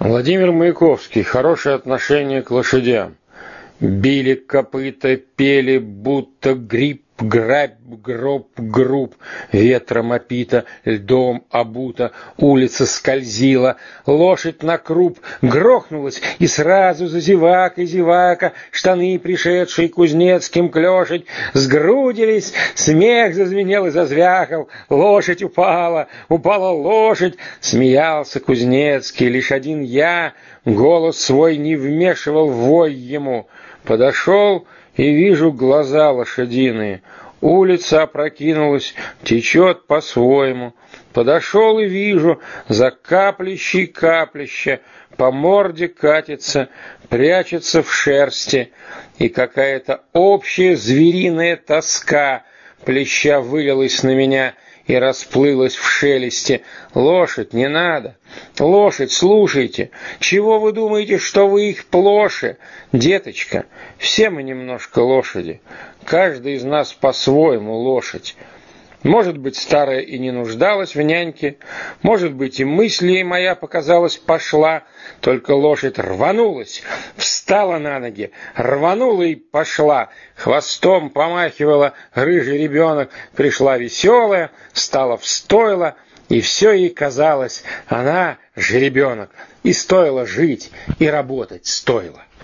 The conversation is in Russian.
Владимир Маяковский. Хорошее отношение к лошадям. Били копыта, пели, будто гриб, грабь, гроб, груб, ветром опита, льдом обута, улица скользила, лошадь на круп грохнулась, и сразу за зевака, штаны, пришедшие кузнецким клёшить, сгрудились, смех зазвенел и зазвякал, лошадь упала лошадь, смеялся Кузнецкий, лишь один я голос свой не вмешивал в вой ему. Подошел и вижу глаза лошадиные. Улица опрокинулась, течет по-своему. Подошел и вижу, за каплищей каплища, по морде катится, прячется в шерсти. И какая-то общая звериная тоска плеща вылилась на меня и расплылась в шелесте. Лошадь не надо. Лошадь, слушайте. Чего вы думаете, что вы их плоше? Деточка, все мы немножко лошади. Каждый из нас по-своему лошадь. Может быть, старая и не нуждалась в няньке, может быть, и мысль ей моя показалась пошла, только лошадь рванулась, встала на ноги, рванула и пошла, хвостом помахивала рыжий ребенок, пришла веселая, стала в стойло, и все ей казалось, она жеребенок, и стоило жить, и работать стоило.